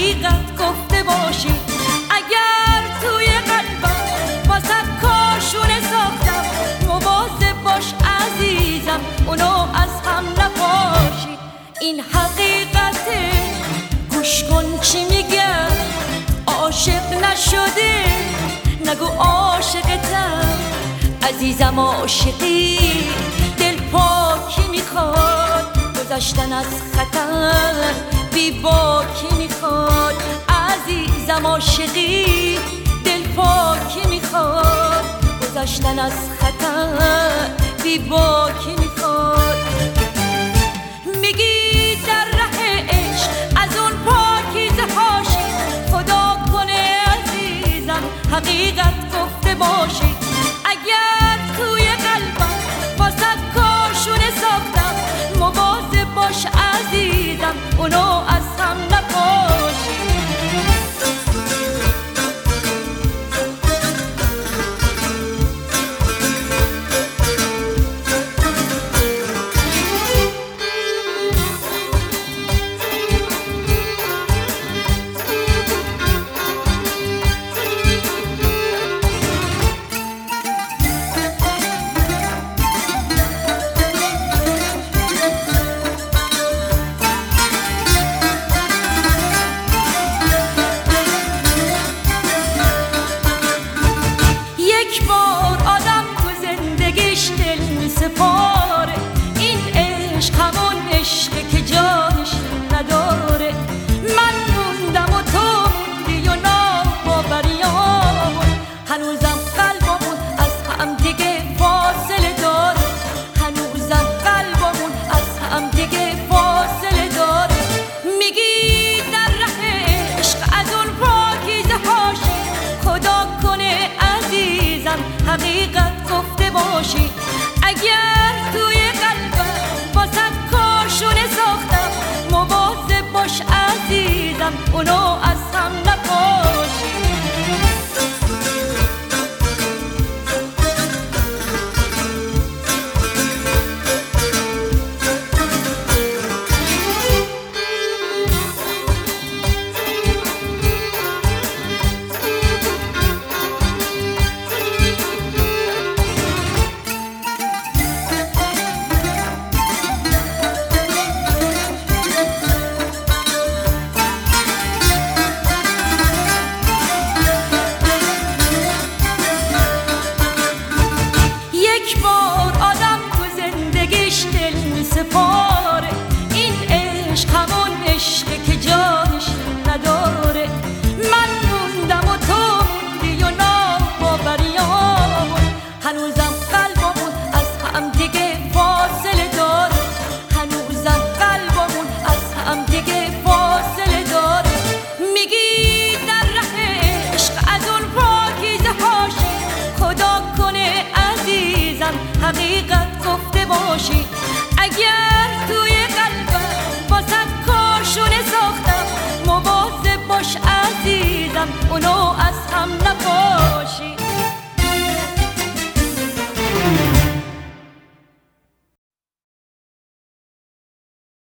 حقیقت گفته باشی. اگر توی قلبم واسه کاشونه ساختم، مواظب باش عزیزم اونو از هم نپاشی. این حقیقته، گوش کن چی میگم. عاشق نشده نگو عاشقتم، عزیزم عاشقی دل پاکی میخواد، گذشتن از خطر بی باکی میخواد. عزیزم عاشقی دل پاکی میخواد، گذشتن از خطر بی باکی میخواد. میگی در ره عشق از اون پاکیزه هاشی، خدا کنه عزیزم حقیقت گفته باشی. اگر توی قلبم واسه کاشونه ساختم، مواظب باش عزیزم اونو از هم نپاشی. یک بار آدم تو زندگیش دل میسپاره، این عشق همون عشقه که جانش نداره. من موندم و تو موندی و ناباوریامون، هنوزم قلبمون از هم دیگه فاصله داره. هنوزم قلبمون از هم دیگه فاصله داره. میگی در ره عشق از اون پاکیزه هاشی، خدا کنه عزیزم حقیقت گفته باشی. اگر توی قلبم واسه کاشونه ساختم، مواظب باش عزیزم اونو از هم نپاشی. یک بار آدم تو زندگیش دل میسپاره، این عشق همون عشقه که جانش نداره. من موندم و تو موندی و ناباوریامون، هنوزم قلبمون از هم دیگه فاصله داره. هنوزم قلبمون از هم دیگه فاصله داره. میگی در ره عشق از اون پاکیزه هاشی، خدا کنه عزیزم حقیقت